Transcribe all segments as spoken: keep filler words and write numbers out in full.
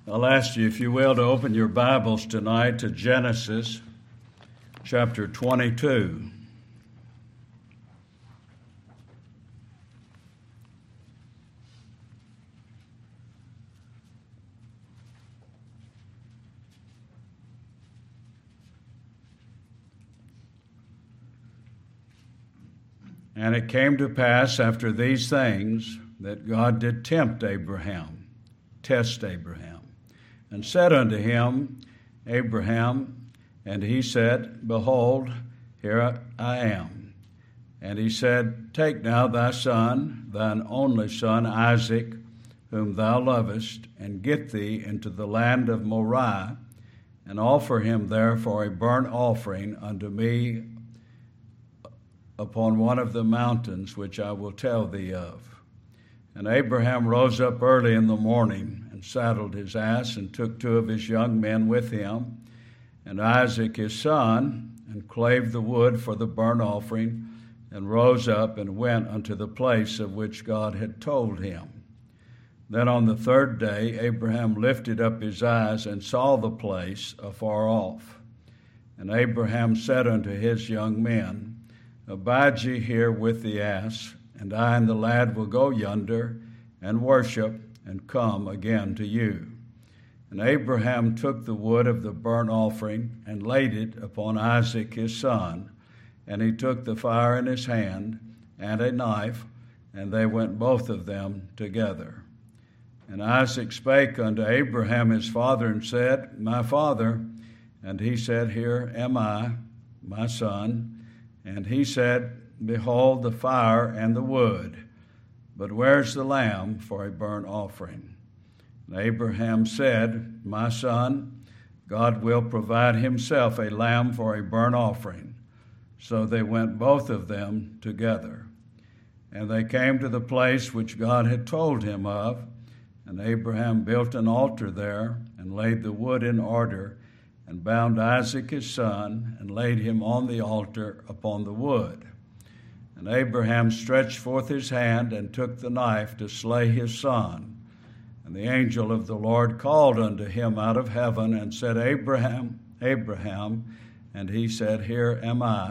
I'll ask you, if you will, to open your Bibles tonight to Genesis chapter twenty-two. And it came to pass after these things that God did tempt Abraham, test Abraham, and said unto him, Abraham, and he said, Behold, here I am. And he said, Take now thy son, thine only son Isaac, whom thou lovest, and get thee into the land of Moriah, and offer him there for a burnt offering unto me upon one of the mountains which I will tell thee of. And Abraham rose up early in the morning, and saddled his ass, and took two of his young men with him, and Isaac his son, and clave the wood for the burnt offering, and rose up and went unto the place of which God had told him. Then on the third day Abraham lifted up his eyes, and saw the place afar off. And Abraham said unto his young men, Abide ye here with the ass, and I and the lad will go yonder, and worship, and come again to you. And Abraham took the wood of the burnt offering, and laid it upon Isaac his son, and he took the fire in his hand, and a knife, and they went both of them together. And Isaac spake unto Abraham his father, and said, My father. And he said, Here am I, my son. And he said, Behold the fire and the wood, but where's the lamb for a burnt offering? And Abraham said, My son, God will provide himself a lamb for a burnt offering. So they went both of them together. And they came to the place which God had told him of, and Abraham built an altar there, and laid the wood in order, and bound Isaac his son, and laid him on the altar upon the wood. And Abraham stretched forth his hand, and took the knife to slay his son. And the angel of the Lord called unto him out of heaven, and said, Abraham, Abraham. And he said, Here am I.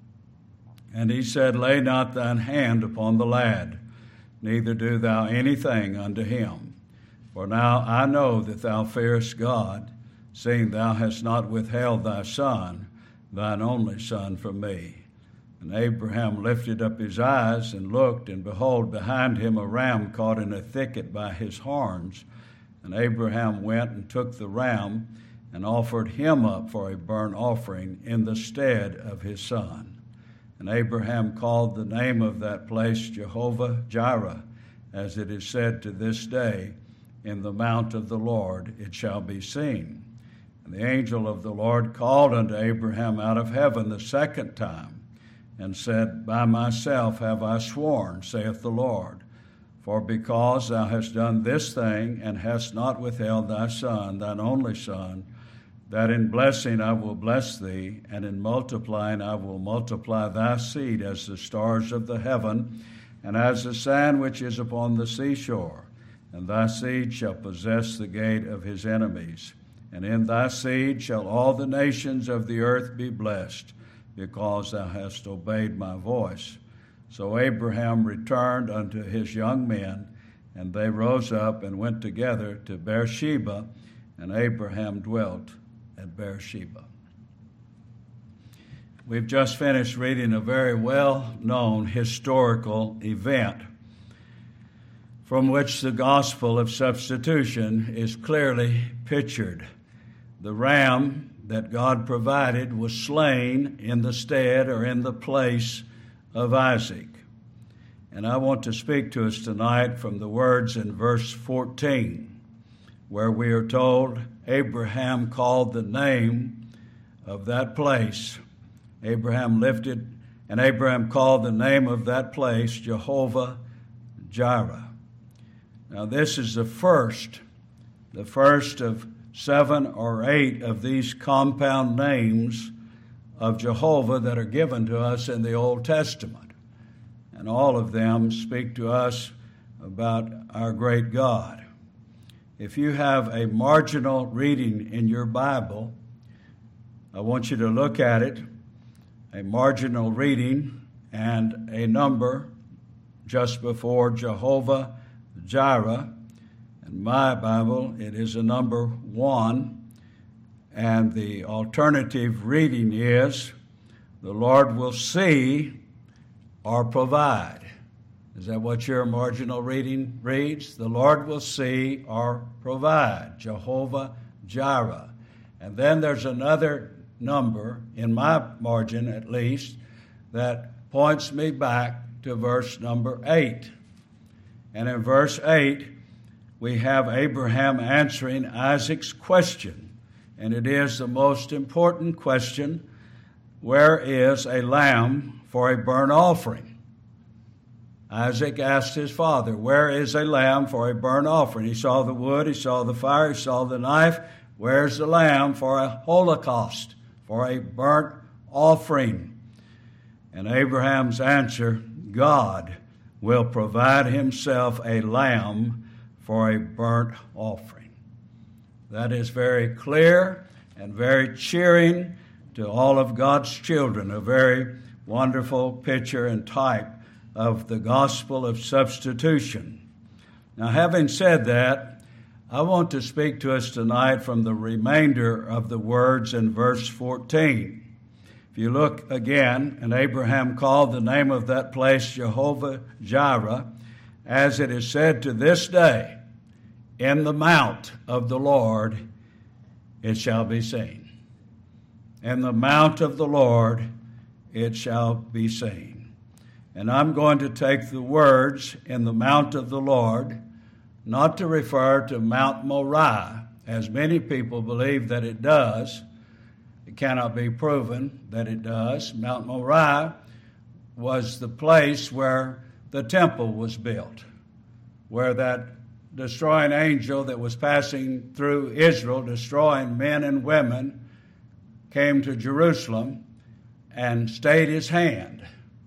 And he said, Lay not thine hand upon the lad, neither do thou anything unto him. For now I know that thou fearest God, seeing thou hast not withheld thy son, thine only son, from me. And Abraham lifted up his eyes and looked, and behold, behind him a ram caught in a thicket by his horns. And Abraham went and took the ram, and offered him up for a burnt offering in the stead of his son. And Abraham called the name of that place Jehovah Jireh, as it is said to this day, In the mount of the Lord it shall be seen. And the angel of the Lord called unto Abraham out of heaven the second time, and said, By myself have I sworn, saith the Lord, for because thou hast done this thing, and hast not withheld thy son, thine only son, that in blessing I will bless thee, and in multiplying I will multiply thy seed as the stars of the heaven, and as the sand which is upon the seashore. And thy seed shall possess the gate of his enemies. And in thy seed shall all the nations of the earth be blessed, because thou hast obeyed my voice. So Abraham returned unto his young men, and they rose up and went together to Beersheba, and Abraham dwelt at Beersheba. We've just finished reading a very well-known historical event from which the gospel of substitution is clearly pictured. The ram that God provided was slain in the stead or in the place of Isaac. And I want to speak to us tonight from the words in verse fourteen, where we are told Abraham called the name of that place. Abraham lifted, and Abraham called the name of that place Jehovah Jireh. Now this is the first, the first of seven or eight of these compound names of Jehovah that are given to us in the Old Testament. And all of them speak to us about our great God. if you have a marginal reading in your Bible, I want you to look at it, a marginal reading and a number just before Jehovah Jireh. In my Bible, it is a number one, and the alternative reading is, the Lord will see or provide. Is that what your marginal reading reads? The Lord will see or provide, Jehovah Jireh. And then there's another number, in my margin at least, that points me back to verse number eight. And in verse eight, we have Abraham answering Isaac's question. And it is the most important question: where is a lamb for a burnt offering? Isaac asked his father, where is a lamb for a burnt offering? He saw the wood, he saw the fire, he saw the knife. Where's the lamb for a holocaust, for a burnt offering? And Abraham's answer, God will provide himself a lamb for a burnt offering. That is very clear and very cheering to all of God's children, a very wonderful picture and type of the gospel of substitution. Now, having said that, I want to speak to us tonight from the remainder of the words in verse fourteen. If you look again, and Abraham called the name of that place Jehovah Jireh, as it is said to this day, in the mount of the Lord it shall be seen. In the mount of the Lord it shall be seen. And I'm going to take the words in the mount of the Lord, not to refer to Mount Moriah, as many people believe that it does. It cannot be proven that it does. Mount Moriah was the place where the temple was built, where that destroying angel that was passing through Israel, destroying men and women, came to Jerusalem and stayed his hand.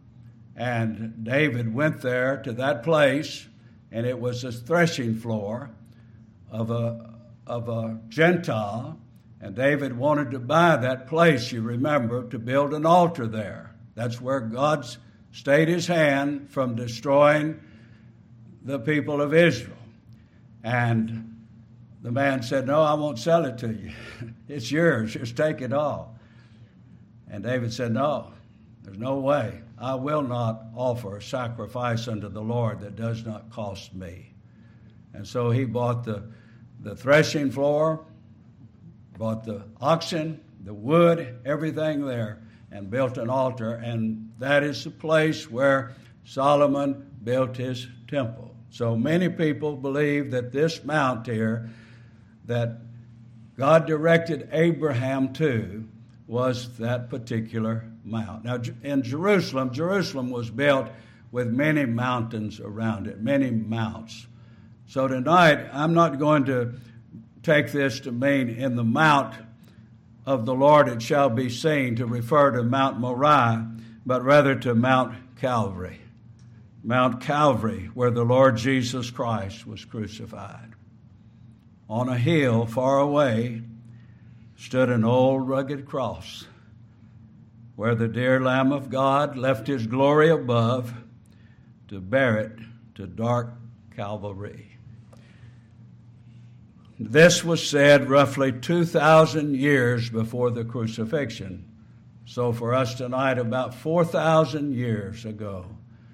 And David went there to that place, and it was a threshing floor of a, of a Gentile. And David wanted to buy that place, you remember, to build an altar there. That's where God stayed his hand from destroying the people of Israel. And the man said, no, I won't sell it to you. It's yours. Just take it all. And David said, no, there's no way. I will not offer a sacrifice unto the Lord that does not cost me. And so he bought the, the threshing floor, bought the oxen, the wood, everything there, and built an altar. And that is the place where Solomon built his temple. So many people believe that this mount here that God directed Abraham to was that particular mount. Now, in Jerusalem, Jerusalem was built with many mountains around it, many mounts. So tonight, I'm not going to take this to mean in the mount of the Lord it shall be seen, to refer to Mount Moriah, but rather to Mount Calvary. Mount Calvary, where the Lord Jesus Christ was crucified. On a hill far away stood an old rugged cross, where the dear Lamb of God left his glory above to bear it to dark Calvary. This was said roughly two thousand years before the crucifixion. So for us tonight, about four thousand years ago,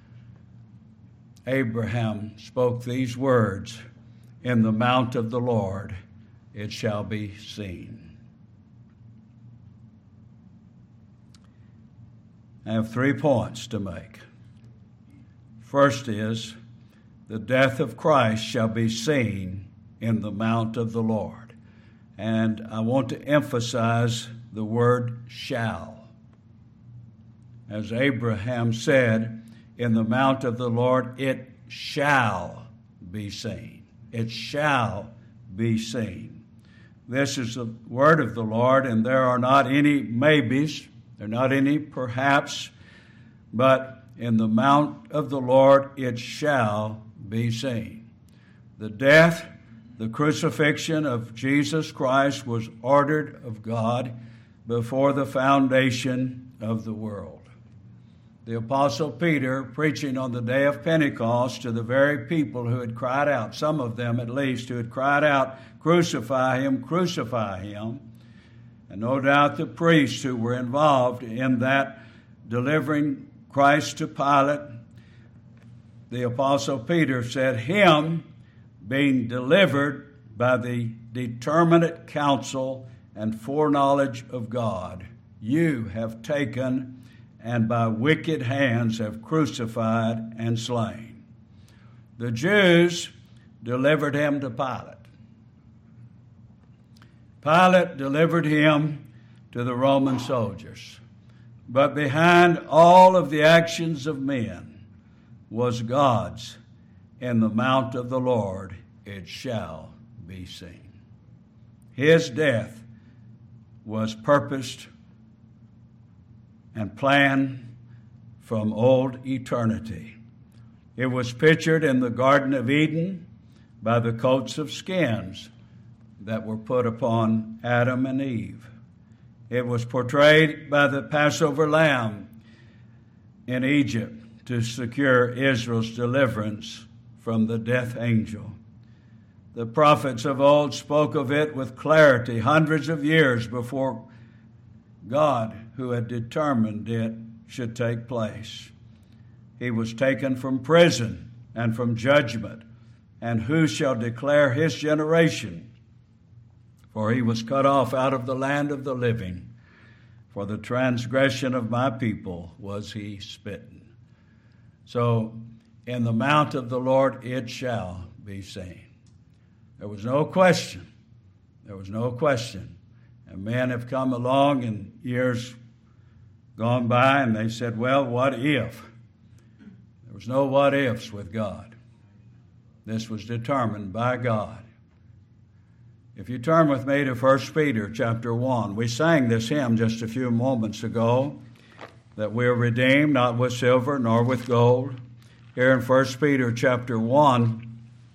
Abraham spoke these words, in the mount of the Lord it shall be seen. I have three points to make. First is, the death of Christ shall be seen in the mount of the Lord. And I want to emphasize the word shall. As Abraham said, in the mount of the Lord it shall be seen. It shall be seen. This is the word of the Lord, and there are not any maybes, there are not any perhaps, but in the mount of the Lord it shall be seen. The death the crucifixion of Jesus Christ was ordered of God before the foundation of the world. The Apostle Peter, preaching on the day of Pentecost to the very people who had cried out, some of them at least, who had cried out, "Crucify him, crucify him." And no doubt the priests who were involved in that delivering Christ to Pilate, the Apostle Peter said, "Him being delivered by the determinate counsel and foreknowledge of God, you have taken and by wicked hands have crucified and slain." The Jews delivered him to Pilate. Pilate delivered him to the Roman soldiers. But behind all of the actions of men was God's. "In the mount of the Lord it shall be seen." His death was purposed and planned from old eternity. It was pictured in the Garden of Eden by the coats of skins that were put upon Adam and Eve. It was portrayed by the Passover lamb in Egypt to secure Israel's deliverance from the death angel. The prophets of old spoke of it with clarity hundreds of years before God, who had determined it, should take place. He was taken from prison and from judgment, and who shall declare his generation? For he was cut off out of the land of the living. For the transgression of my people was he smitten. So, in the mount of the Lord it shall be seen. There was no question. There was no question. And men have come along in years gone by and they said, well, what if? There was no what ifs with God. This was determined by God. If you turn with me to First Peter chapter one, we sang this hymn just a few moments ago, that we are redeemed not with silver nor with gold. Here in First Peter chapter one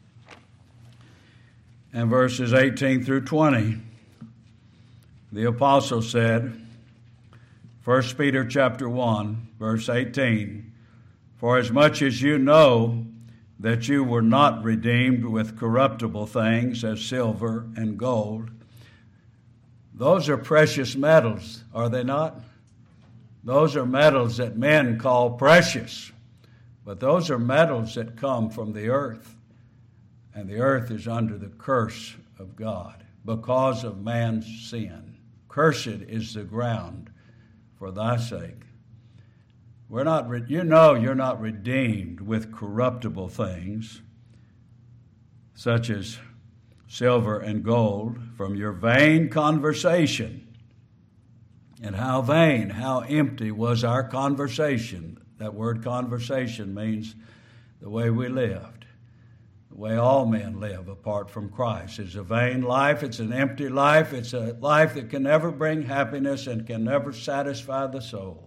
and verses eighteen through twenty, the apostle said, First Peter chapter one, verse eighteen, "For as much as you know that you were not redeemed with corruptible things as silver and gold." Those are precious metals, are they not? Those are metals that men call precious, but those are metals that come from the earth, and the earth is under the curse of God because of man's sin. Cursed is the ground for thy sake. We're not, re- you know you're not redeemed with corruptible things, such as silver and gold, from your vain conversation. And how vain, how empty was our conversation. That word conversation means the way we lived, the way all men live apart from Christ. It's a vain life, it's an empty life, it's a life that can never bring happiness and can never satisfy the soul.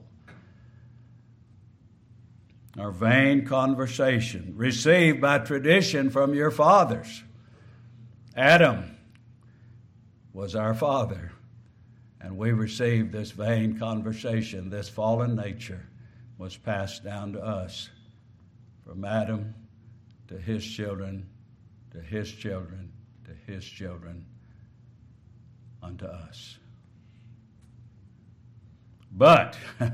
Our vain conversation, received by tradition from your fathers. Adam was our father, and we received this vain conversation. This fallen nature was passed down to us from Adam to his children, to his children, to his children, unto us. But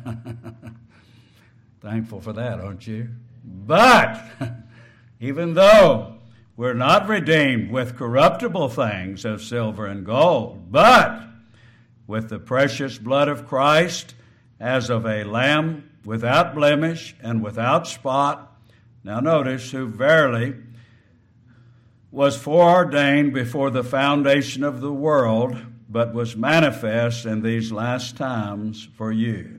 thankful for that, aren't you? But even though we're not redeemed with corruptible things of silver and gold, but with the precious blood of Christ, as of a lamb without blemish and without spot. Now notice, who verily was foreordained before the foundation of the world, but was manifest in these last times for you,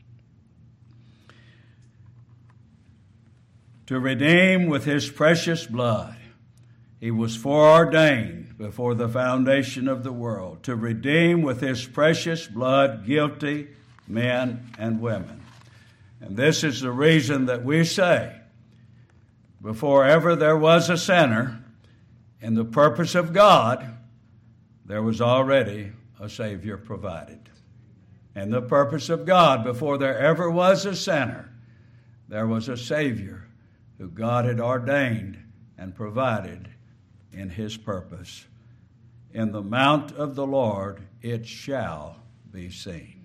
to redeem with his precious blood. He was foreordained before the foundation of the world, to redeem with his precious blood guilty men and women. And this is the reason that we say, before ever there was a sinner, in the purpose of God, there was already a Savior provided. In the purpose of God, before there ever was a sinner, there was a Savior who God had ordained and provided in His purpose. In the mount of the Lord it shall be seen.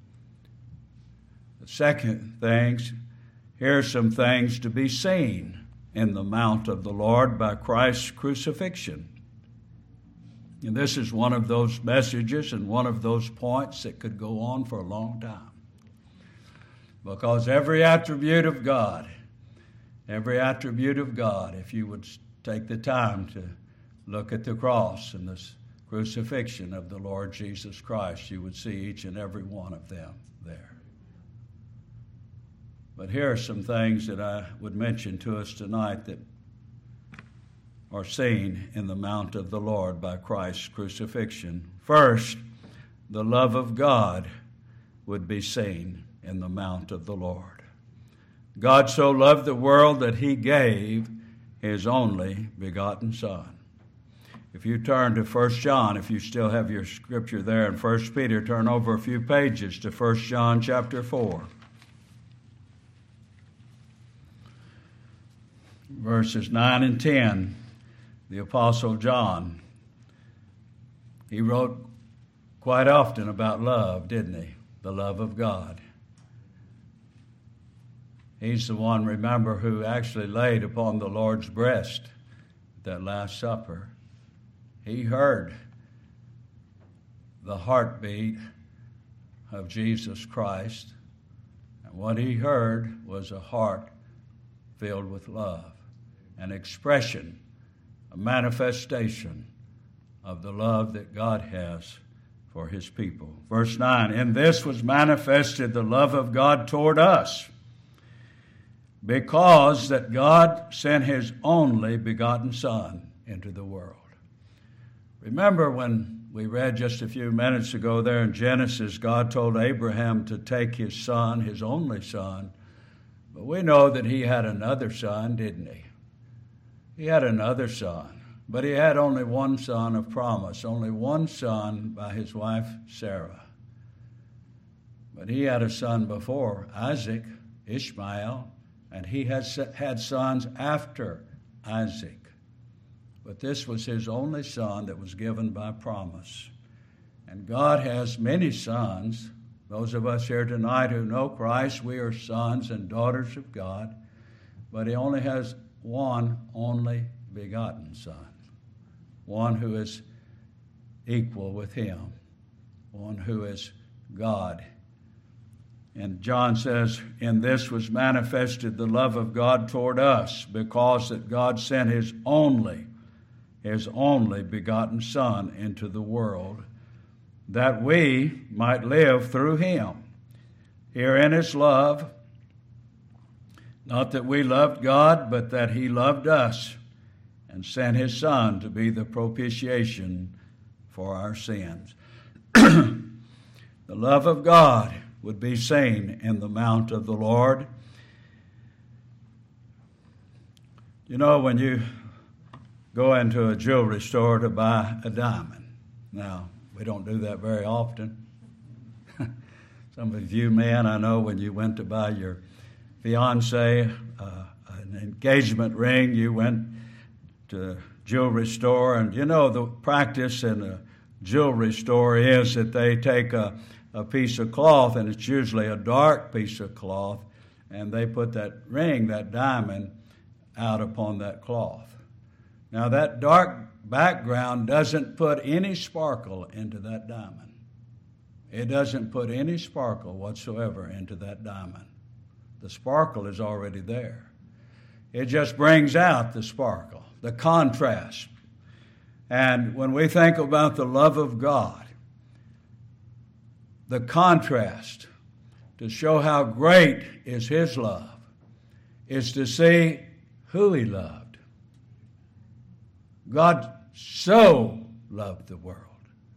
The second things, here are some things to be seen in the mount of the Lord by Christ's crucifixion. And this is one of those messages and one of those points that could go on for a long time. Because every attribute of God, every attribute of God, if you would take the time to look at the cross and the crucifixion of the Lord Jesus Christ, you would see each and every one of them there. But here are some things that I would mention to us tonight that are seen in the mount of the Lord by Christ's crucifixion. First, the love of God would be seen in the mount of the Lord. God so loved the world that He gave His only begotten Son. If you turn to First John, if you still have your scripture there in First Peter, turn over a few pages to First John chapter four. Verses nine and ten, the Apostle John, he wrote quite often about love, didn't he? The love of God. He's the one, remember, who actually laid upon the Lord's breast at that Last Supper. He heard the heartbeat of Jesus Christ, and what he heard was a heart filled with love, an expression, a manifestation of the love that God has for His people. Verse nine, in this was manifested the love of God toward us, because that God sent His only begotten Son into the world. Remember when we read just a few minutes ago there in Genesis, God told Abraham to take his son, his only son. But we know that he had another son, didn't he? He had another son. But he had only one son of promise, only one son by his wife Sarah. But he had a son before, Isaac, Ishmael, and he has had sons after Isaac. But this was his only son that was given by promise. And God has many sons. Those of us here tonight who know Christ, we are sons and daughters of God. But He only has one only begotten Son, one who is equal with Him, one who is God. And John says, in this was manifested the love of God toward us, because that God sent His only, His only begotten Son into the world, that we might live through Him. Herein is love, not that we loved God, but that He loved us and sent His Son to be the propitiation for our sins. The love of God would be seen in the mount of the Lord. You know, when you go into a jewelry store to buy a diamond, now, we don't do that very often. Some of you men, I know, when you went to buy your fiancé uh, an engagement ring, you went to a jewelry store, and you know the practice in a jewelry store is that they take a, a piece of cloth, and it's usually a dark piece of cloth, and they put that ring, that diamond, out upon that cloth. Now that dark background doesn't put any sparkle into that diamond. It doesn't put any sparkle whatsoever into that diamond. The sparkle is already there. It just brings out the sparkle, the contrast. And when we think about the love of God, the contrast to show how great is His love is to see who He loved. God so loved the world.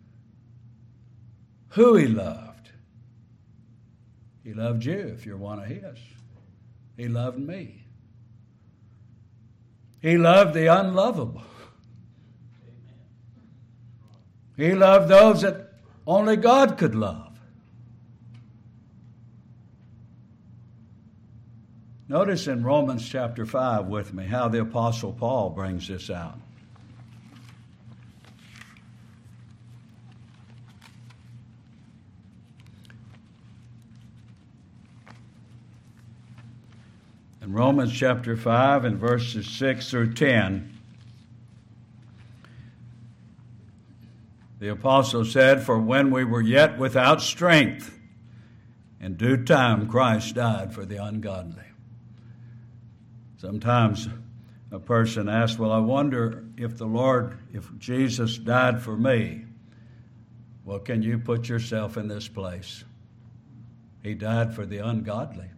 Who He loved. He loved you if you're one of His. He loved me. He loved the unlovable. He loved those that only God could love. Notice in Romans chapter five with me how the Apostle Paul brings this out. In Romans chapter five and verses six through ten, the apostle said, "For when we were yet without strength, in due time Christ died for the ungodly." Sometimes a person asks, well, I wonder if the Lord, if Jesus died for me. Well, can you put yourself in this place? He died for the ungodly.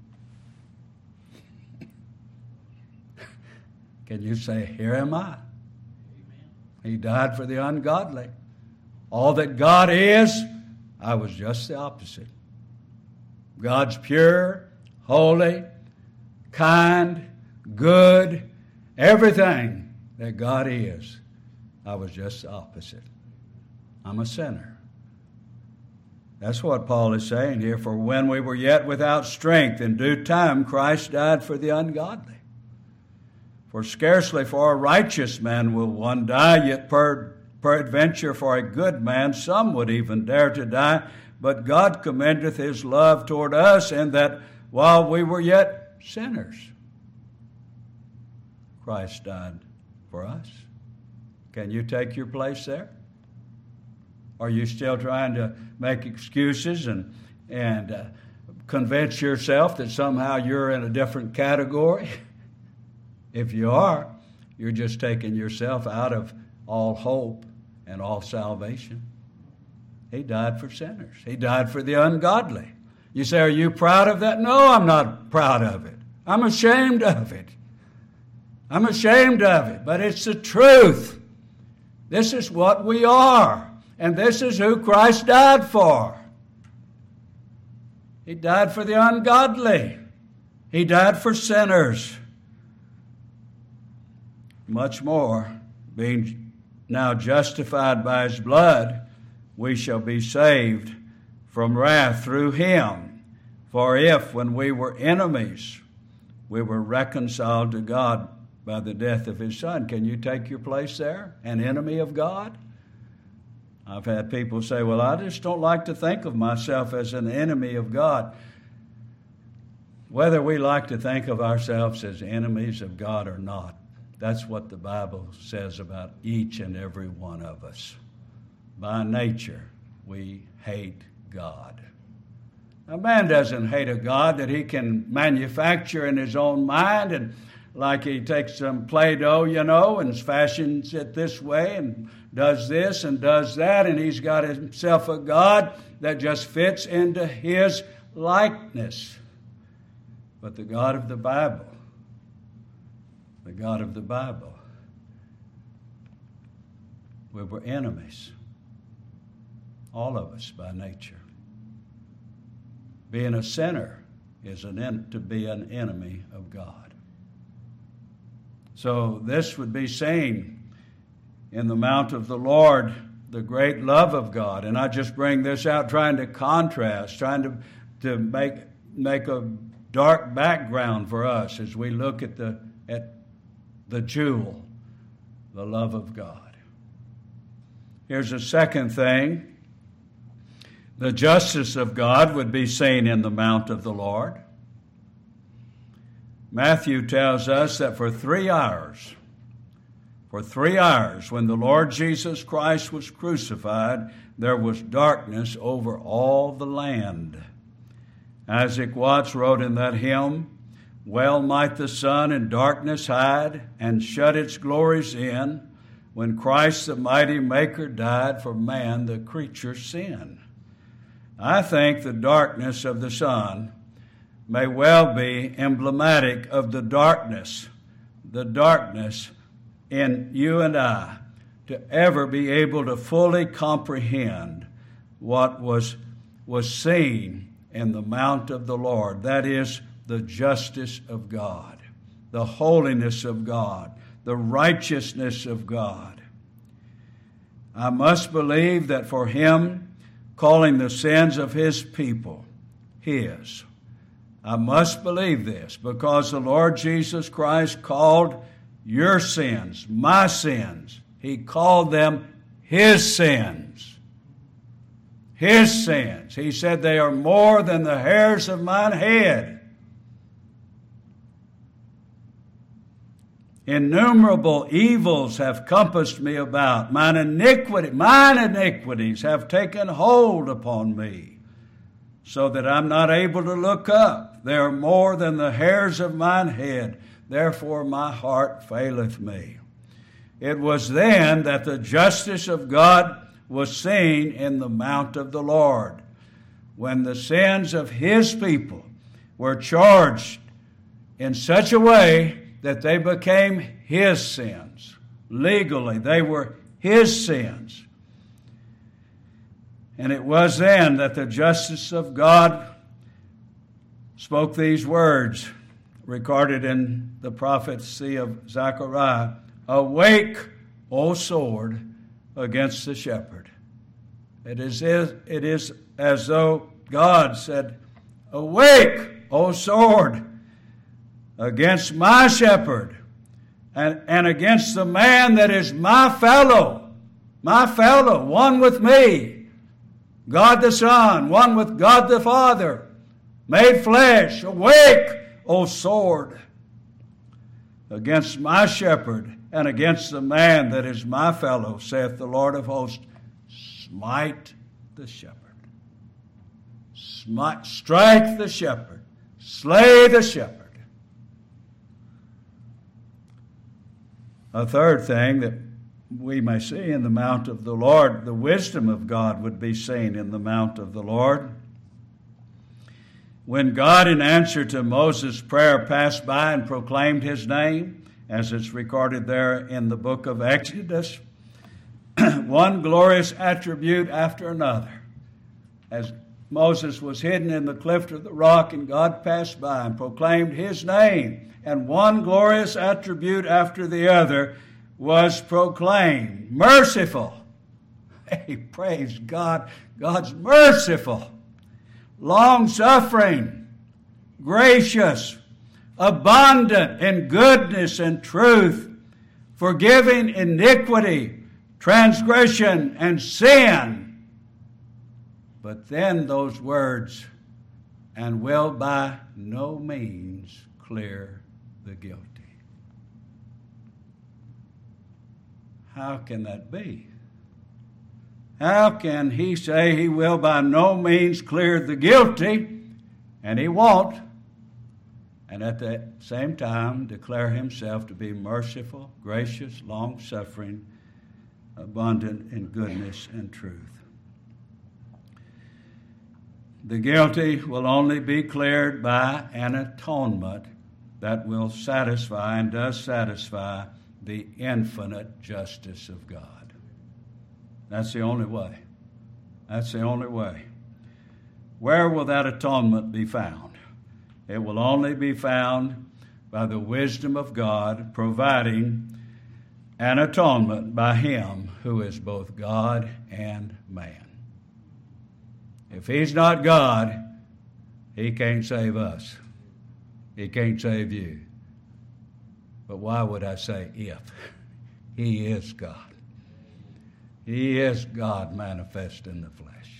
Can you say, here am I? Amen. He died for the ungodly. All that God is, I was just the opposite. God's pure, holy, kind, good, everything that God is, I was just the opposite. I'm a sinner. That's what Paul is saying here. For when we were yet without strength, in due time Christ died for the ungodly. For scarcely for a righteous man will one die, yet per, peradventure for a good man some would even dare to die. But God commendeth his love toward us, in that while we were yet sinners, Christ died for us. Can you take your place there? Are you still trying to make excuses and, and uh, convince yourself that somehow you're in a different category? If you are, you're just taking yourself out of all hope and all salvation. He died for sinners. He died for the ungodly. You say, are you proud of that? No, I'm not proud of it. I'm ashamed of it. I'm ashamed of it, but it's the truth. This is what we are, and this is who Christ died for. He died for the ungodly. He died for sinners. Much more, being now justified by his blood, we shall be saved from wrath through him. For if, when we were enemies, we were reconciled to God by the death of his Son. Can you take your place there? An enemy of God? I've had people say, well, I just don't like to think of myself as an enemy of God. Whether we like to think of ourselves as enemies of God or not, that's what the Bible says about each and every one of us. By nature, we hate God. A man doesn't hate a God that he can manufacture in his own mind, and like he takes some Play-Doh, you know, and fashions it this way and does this and does that, and he's got himself a God that just fits into his likeness. But the God of the Bible, the God of the Bible, we were enemies, all of us by nature. Being a sinner is an en- to be an enemy of God. So this would be saying in the mount of the Lord, the great love of God. And I just bring this out trying to contrast, trying to, to make, make a dark background for us as we look at the, at the jewel, the love of God. Here's a second thing. The justice of God would be seen in the mount of the Lord. Matthew tells us that for three hours, for three hours, when the Lord Jesus Christ was crucified, there was darkness over all the land. Isaac Watts wrote in that hymn, well might the sun in darkness hide and shut its glories in, when Christ the mighty Maker died for man the creature's sin. I think the darkness of the sun may well be emblematic of the darkness, the darkness in you and I, to ever be able to fully comprehend what was, was seen in the mount of the Lord. That is the justice of God, the holiness of God, the righteousness of God. I must believe that for him calling the sins of his people his, I must believe this because the Lord Jesus Christ called your sins, my sins. He called them his sins. His sins. He said they are more than the hairs of mine head. Innumerable evils have compassed me about. Mine iniquity, mine iniquities have taken hold upon me, so that I'm not able to look up. They are more than the hairs of mine head. Therefore my heart faileth me. It was then that the justice of God was seen in the mount of the Lord, when the sins of his people were charged in such a way that they became his sins. Legally, they were his sins. And it was then that the justice of God spoke these words, recorded in the prophecy of Zechariah, "Awake, O sword, against the shepherd." It is, it is as though God said, "Awake, O sword, against my shepherd, and, and against the man that is my fellow, my fellow, one with me, God the Son, one with God the Father, made flesh. Awake, O sword, against my shepherd, and against the man that is my fellow, saith the Lord of hosts. Smite the shepherd. Smite, strike the shepherd. Slay the shepherd. A third thing that we may see in the mount of the Lord, the wisdom of God would be seen in the mount of the Lord. When God, in answer to Moses' prayer, passed by and proclaimed his name, as it's recorded there in the book of Exodus, one glorious attribute after another. As Moses was hidden in the cleft of the rock, and God passed by and proclaimed his name, and one glorious attribute after the other was proclaimed. Merciful. Hey, praise God. God's merciful. Long-suffering. Gracious. Abundant in goodness and truth. Forgiving iniquity, transgression, and sin. But then those words, and will by no means clear the guilty. How can that be? How can he say he will by no means clear the guilty, and he won't, and at the same time declare himself to be merciful, gracious, long-suffering, abundant in goodness and truth? The guilty will only be cleared by an atonement that will satisfy and does satisfy the infinite justice of God. That's the only way. That's the only way. Where will that atonement be found? It will only be found by the wisdom of God providing an atonement by him who is both God and man. If he's not God, he can't save us. He can't save you. But why would I say if? He is God. He is God manifest in the flesh.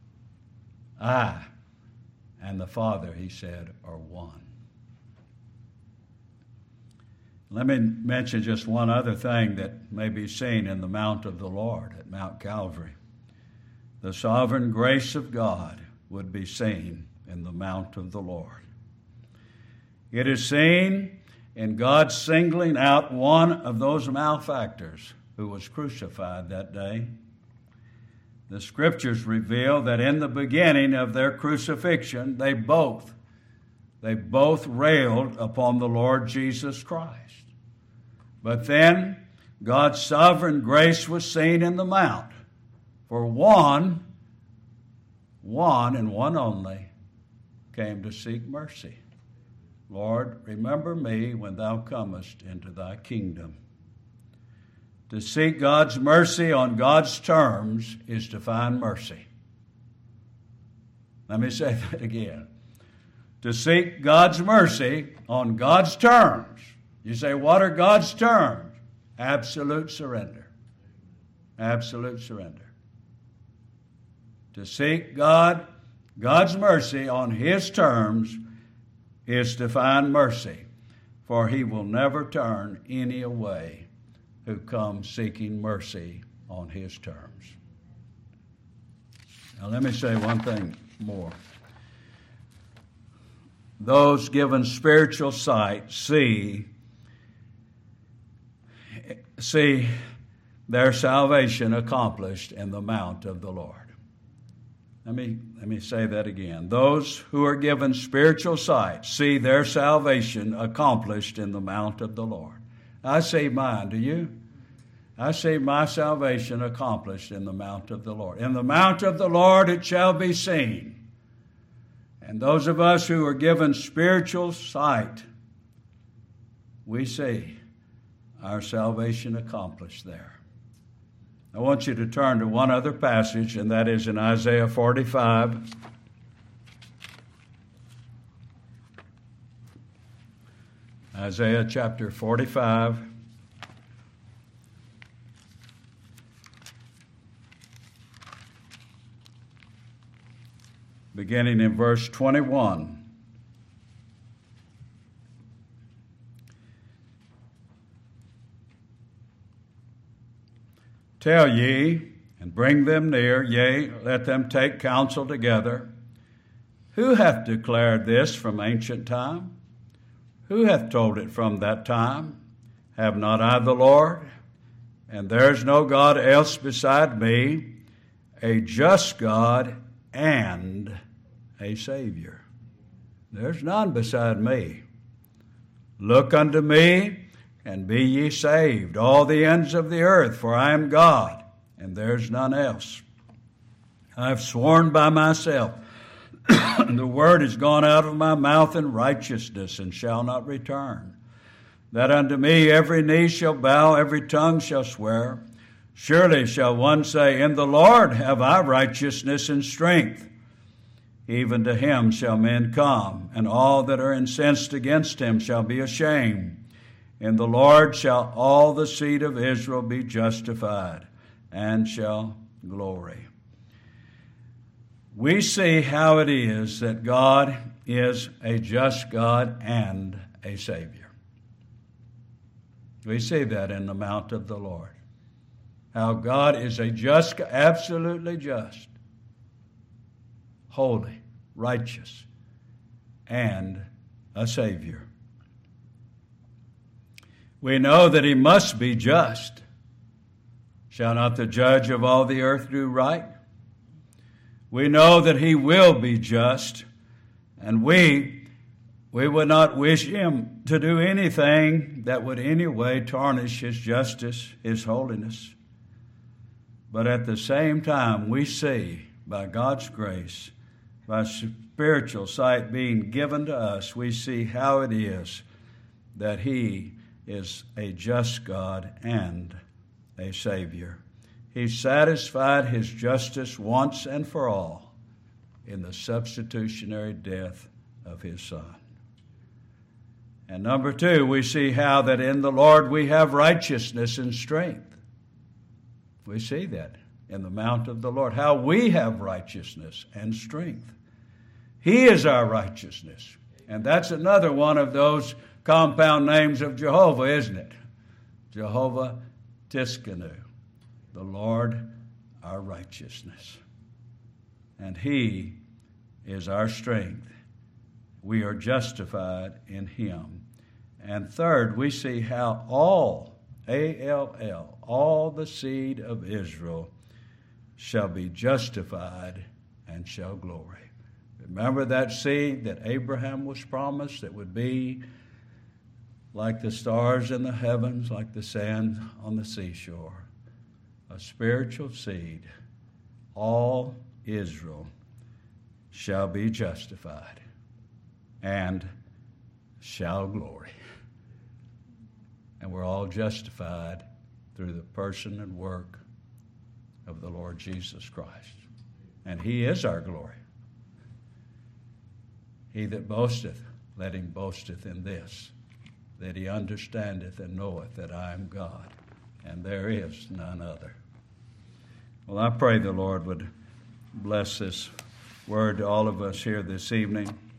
I and the Father, he said, are one. Let me mention just one other thing that may be seen in the mount of the Lord at Mount Calvary. The sovereign grace of God would be seen in the mount of the Lord. It is seen in God singling out one of those malefactors who was crucified that day. The Scriptures reveal that in the beginning of their crucifixion, they both, they both railed upon the Lord Jesus Christ. But then God's sovereign grace was seen in the mount. For one, one and one only, came to seek mercy. Lord, remember me when thou comest into thy kingdom. To seek God's mercy on God's terms is to find mercy. Let me say that again. To seek God's mercy on God's terms. You say, what are God's terms? Absolute surrender. Absolute surrender. To seek God, God's mercy on His terms is to find mercy, for He will never turn any away who comes seeking mercy on His terms. Now let me say one thing more. Those given spiritual sight see, see their salvation accomplished in the mount of the Lord. Let me, let me say that again. Those who are given spiritual sight see their salvation accomplished in the mount of the Lord. I see mine, do you? I see my salvation accomplished in the mount of the Lord. In the mount of the Lord it shall be seen. And those of us who are given spiritual sight, we see our salvation accomplished there. I want you to turn to one other passage, and that is in Isaiah forty-five. Isaiah chapter forty-five. Beginning in verse twenty-one. Tell ye, and bring them near, yea, let them take counsel together. Who hath declared this from ancient time? Who hath told it from that time? Have not I the Lord? And there is no God else beside me, a just God and a Savior. There's none beside me. Look unto me, and be ye saved, all the ends of the earth, for I am God, and there's none else. I have sworn by myself, the word is gone out of my mouth in righteousness, and shall not return. That unto me every knee shall bow, every tongue shall swear. Surely shall one say, in the Lord have I righteousness and strength. Even to him shall men come, and all that are incensed against him shall be ashamed. In the Lord shall all the seed of Israel be justified, and shall glory. We see how it is that God is a just God and a Savior. We see that in the mount of the Lord. How God is a just, absolutely just, holy, righteous, and a Savior. We know that He must be just. Shall not the judge of all the earth do right? We know that He will be just, and we, we would not wish Him to do anything that would in any way tarnish His justice, His holiness. But at the same time, we see, by God's grace, by spiritual sight being given to us, we see how it is that He is a just God and a Savior. He satisfied His justice once and for all in the substitutionary death of His Son. And number two, we see how that in the Lord we have righteousness and strength. We see that in the mount of the Lord, how we have righteousness and strength. He is our righteousness. And that's another one of those compound names of Jehovah, isn't it? Jehovah Tiskanu, the Lord our righteousness. And He is our strength. We are justified in Him. And third, we see how all, A L L, all the seed of Israel shall be justified and shall glory. Remember that seed that Abraham was promised that would be like the stars in the heavens, like the sand on the seashore. A spiritual seed. All Israel shall be justified and shall glory. And we're all justified through the person and work of the Lord Jesus Christ. And he is our glory. He that boasteth, let him boasteth in this, that he understandeth and knoweth that I am God, and there is none other. Well, I pray the Lord would bless this word to all of us here this evening.